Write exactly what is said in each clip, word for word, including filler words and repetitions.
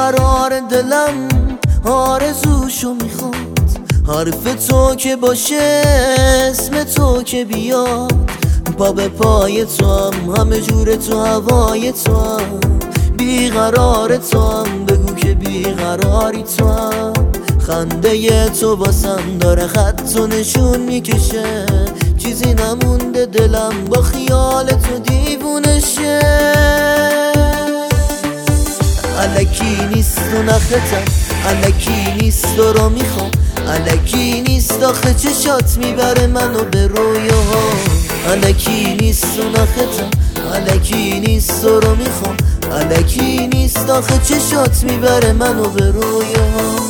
بیقرار دلم آرزوشو میخواد، حرف تو که باشه اسم تو که بیاد، پا به پای تو هم همه جور تو هوای تو هم، بیقرار تو هم بگو که بیقراری تو هم، خنده تو باسم داره خط و نشون میکشه، چیزی نمونده دلم با خیال تو دیوونه شه. الکی نیست و نختم، الکی نیست و رو میخوام، الکی نیست آخه چشات میبره منو به رویاها، الکی نیست و نختم، الکی نیست و رو میخوام، الکی نیست آخه چشات میبره منو به رویاها.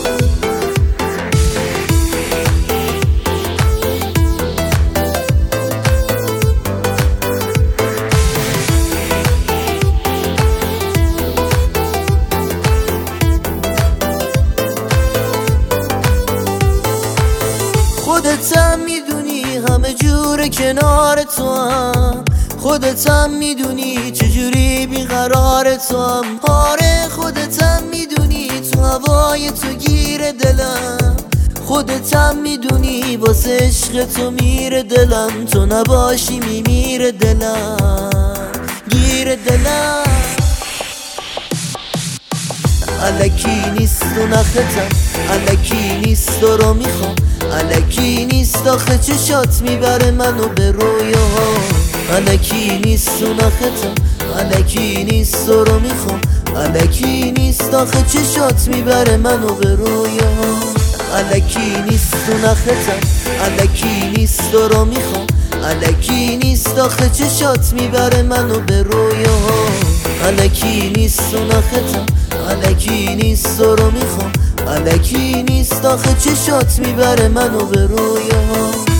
خودت هم میدونی همه جور کنار تو هم، خودت هم میدونی چجوری بیقرار تو هم، آره خودت هم میدونی تو هوای تو گیر دلم، خودت هم میدونی واسه عشق تو میره دلم، تو نباشی میمیره دلم گیر دلم. الکی نیست و نختم، الکی نیست و رو میخوام، الکی نیست آخه چشات میبره منو به رویاها، الکی نیست و نختم، الکی نیست و رو میخوام، الکی نیست آخه چشات میبره منو به رویاها، الکی نیست و نختم، الکی نیست و رو میخوام، الکی نیست آخه چشات میبره منو به رویاها، الکی نیست و نختم، الکی نیست و رو میخوام، الکی نیست آخه چشات میبره منو به رویاها.